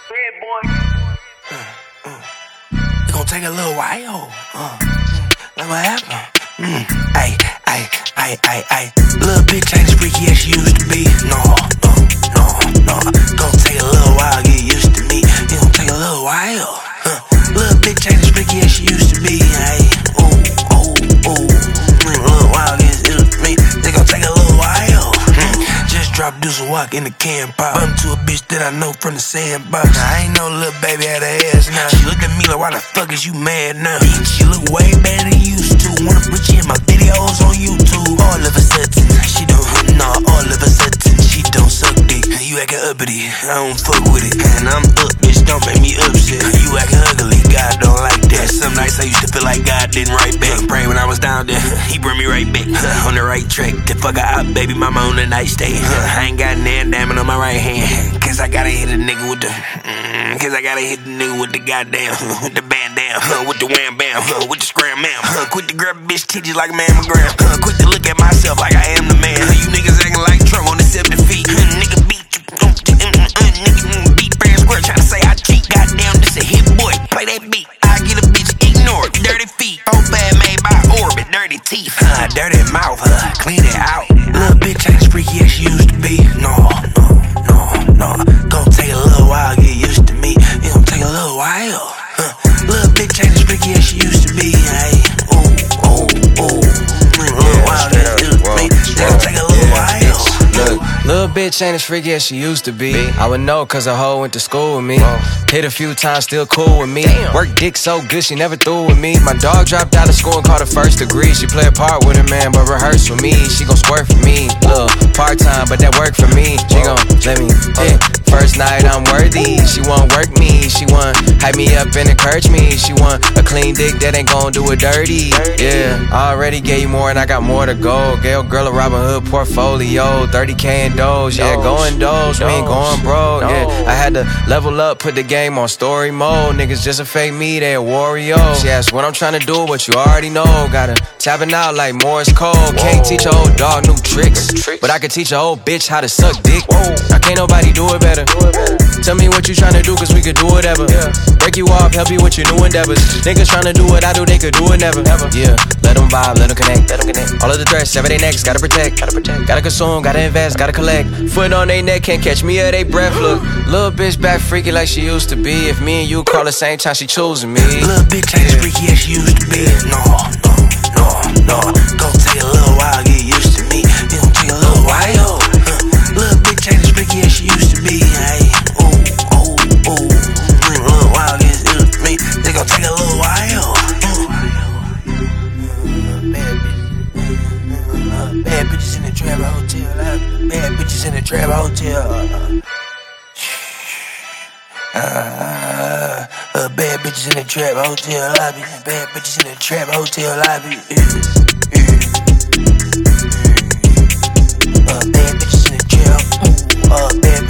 It gon' take a little while. Let what happen. Little bitch ain't as freaky as she used to be. No. Gon' take a little while, get used to me. It gon' take a little while. Little bitch ain't as freaky as she used to be. Little while, get used to me. It gon' take a little while. Just drop deuce and walk in the can pop. Bump to a bitch that I know from the sandbox. I ain't no little baby had her ass now. She looked at me like, why the fuck is you mad now? Bitch, you look way better than you used to. Wanna put you in my videos on YouTube. All of a sudden, she don't all of a sudden, she don't suck dick. You actin' uppity, I don't fuck with it. And I'm up, bitch, don't make me upset. You actin' ugly, God don't like that. Some nights I used to feel like God didn't write back. Pray when I was down there, he bring me right back. On the right track, to fuck her out, baby mama on the nightstand. I ain't got nan damn it on my right hand. Cause I gotta hit a nigga with the goddamn, with the bandana, with the wham bam, with the scram ma'am. Quick to grab a bitch titties like a mammogram. Quick to look at myself like I am the man. You niggas acting like Trump on the 70 feet. Nigga beat you, nigga beat fair square. Tryna say I cheat, goddamn, this a hit boy. Play that beat, I get a bitch ignored. Dirty feet, old bad made by Orbit. Dirty teeth, dirty mouth, clean it out. Little bitch ain't as freaky as she used to be. No. Gon' take a little while, get used to me. It gon' take a little while. Little bitch ain't as freaky as she used to be. Little while, get used to me. It gon' take a little while. Look, little bitch ain't as freaky as she used to be. I would know cause her hoe went to school with me. Hit a few times, still cool with me. Work dick so good, she never threw with me. My dog dropped out of school and caught a first degree. She play a part with her man, but rehearse with me. She gon' squirt for me. Look, part-time, but that work for me. She gon' let me hit. First night I'm worthy. She won't work me. She want hype me up and encourage me. She want a clean dick that ain't gon' do it dirty. Yeah, I already gave you more and I got more to go. Gail girl a Robin Hood portfolio. 30K in doors, yeah, going doors. We ain't going broke, yeah. I had to level up, put the game on story mode. Niggas just a fake me, they a Wario. She asked what I'm tryna do, what you already know. Gotta tapping out like Morse code. Can't teach a old dog new tricks, but I can teach a old bitch how to suck dick. Now can't nobody do it better. Tell me what you tryna do, cause we could do whatever. Break you off, help you with your new endeavors. Niggas tryna do what I do, they could do it never. Yeah, let them vibe, let them connect. All of the threats, sever they necks, gotta protect. Gotta consume, gotta invest, gotta collect. Foot on they neck, can't catch me or they breath. Look, little bitch back freaky like she used to be. If me and you call the same time, she choosing me. Little bitch ain't as freaky as she used to be. No. Gon' take a little while, get used to me. It gon' take a little while. Little bitch ain't as freaky as she used to be. Little while, get used to me. It gon' take a little while. Bad bitches in the trap hotel. Bad bitches in the trap hotel. Bad bitches in the trap hotel lobby. Bad bitches in the trap hotel lobby. Bad bitches in the trap. Bad